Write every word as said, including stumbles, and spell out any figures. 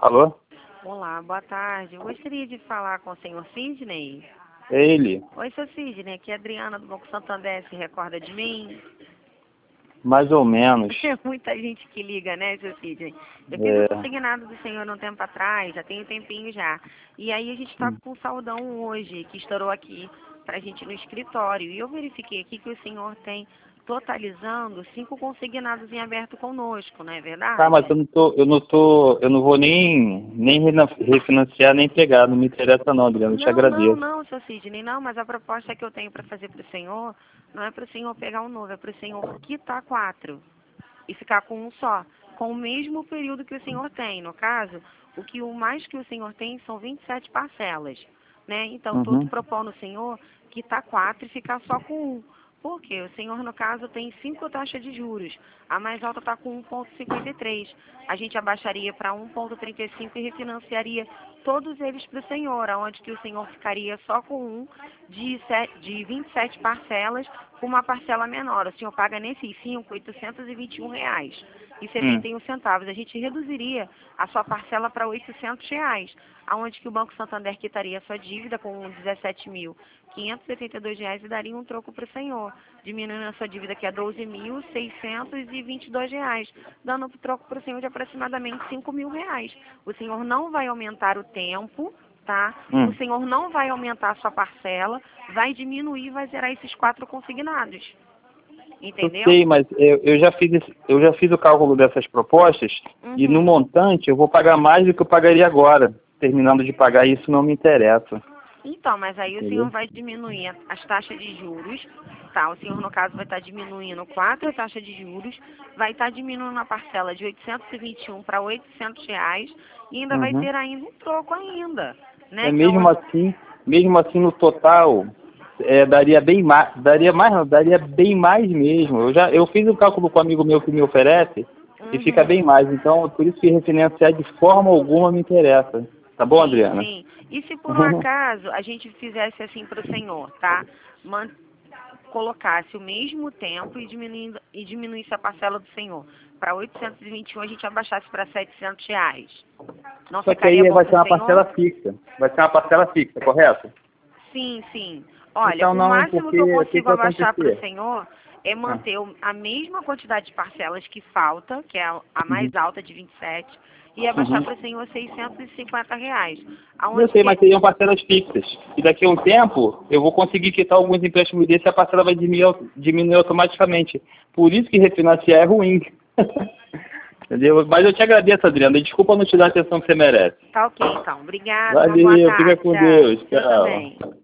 Alô? Olá, boa tarde. Eu gostaria de falar com o senhor Sidney. É ele. Oi, seu Sidney. Aqui é a Adriana do Banco Santander. Se recorda de mim? Mais ou menos. Tem muita gente que liga, né, seu Sidney? Eu fiz o É... consignado do senhor um tempo atrás, já tem um tempinho já. E aí a gente está com um saldão hoje, que estourou aqui para a gente no escritório. E eu verifiquei aqui que o senhor tem, totalizando, cinco consignados em aberto conosco, não é verdade? Ah, mas eu não tô, eu não tô, eu não vou nem, nem rena- refinanciar, nem pegar. Não me interessa não, Adriano. Eu te Não, não, agradeço. não, seu Sidney, não, mas a proposta que eu tenho para fazer para o senhor não é para o senhor pegar um novo, é para o senhor quitar quatro e ficar com um só, com o mesmo período que o senhor tem. No caso, o que o mais que o senhor tem são vinte e sete parcelas, né? Então, estou Uhum. propondo ao senhor quitar quatro e ficar só com um. Por quê? O senhor, no caso, tem cinco taxas de juros. A mais alta está com um vírgula cinquenta e três. A gente abaixaria para um vírgula trinta e cinco e refinanciaria todos eles para o senhor, onde que o senhor ficaria só com um de, sete, de vinte e sete parcelas, com uma parcela menor. O senhor paga nesses cinco, oitocentos e vinte e um reais e Hum. setenta e um centavos. A gente reduziria a sua parcela para oitocentos reais, aonde que o Banco Santander quitaria a sua dívida com dezessete mil quinhentos e oitenta e dois reais e daria um troco para o senhor, diminuindo a sua dívida que é doze mil seiscentos e vinte e dois reais, dando um troco para o senhor de aproximadamente cinco mil reais. O senhor não vai aumentar o tempo, tá? Hum. O senhor não vai aumentar a sua parcela, vai diminuir e vai zerar esses quatro consignados. Eu Entendeu? sei, mas eu, eu já fiz, esse- eu já fiz o cálculo dessas propostas e no Uhum. montante eu vou pagar mais do que eu pagaria agora. Terminando de pagar isso não me interessa. Então, mas aí o senhor Entendeu? vai diminuir a- as taxas de juros, tá? O senhor, no caso, vai estar diminuindo quatro taxas de juros, vai estar diminuindo a parcela de oitocentos e vinte e um para oitocentos reais e ainda vai Uhum. ter ainda um troco ainda, É né? Que é mesmo onde... assim, mesmo assim no total, é, daria bem mais, daria mais, não, daria bem mais mesmo. Eu já, eu fiz um cálculo com um amigo meu que me oferece e fica Uhum. bem mais. Então, por isso que refinanciar de forma alguma me interessa. Tá bom, Sim, Adriana? sim. E se por um acaso a gente fizesse assim para o senhor, tá? Man colocasse o mesmo tempo e, diminuindo, e diminuísse a parcela do senhor para oitocentos e vinte e um, a gente abaixasse para setecentos reais. Não Só que ficaria aí bom vai para ser o uma senhor? parcela fixa. Vai ser uma parcela fixa, correto? Sim, sim. Olha, Então o não, máximo porque que eu o que, que consigo vai abaixar para o acontecer? senhor é Ah, manter o- a mesma quantidade de parcelas que falta, que é a, a uhum, mais alta de vinte e sete, e abaixar uhum. para o senhor seiscentos e cinquenta reais. Eu Aonde sei, que... mas seriam parcelas fixas. E daqui a um tempo, eu vou conseguir quitar alguns empréstimos desses e a parcela vai diminuir, diminuir automaticamente. Por isso que refinanciar é ruim. Entendeu? Mas eu te agradeço, Adriana. Desculpa não te dar a atenção que você merece. Tá ok, então. Obrigada, uma boa Valeu, fica tarde. com Tchau. Deus. Senhor Tchau. também.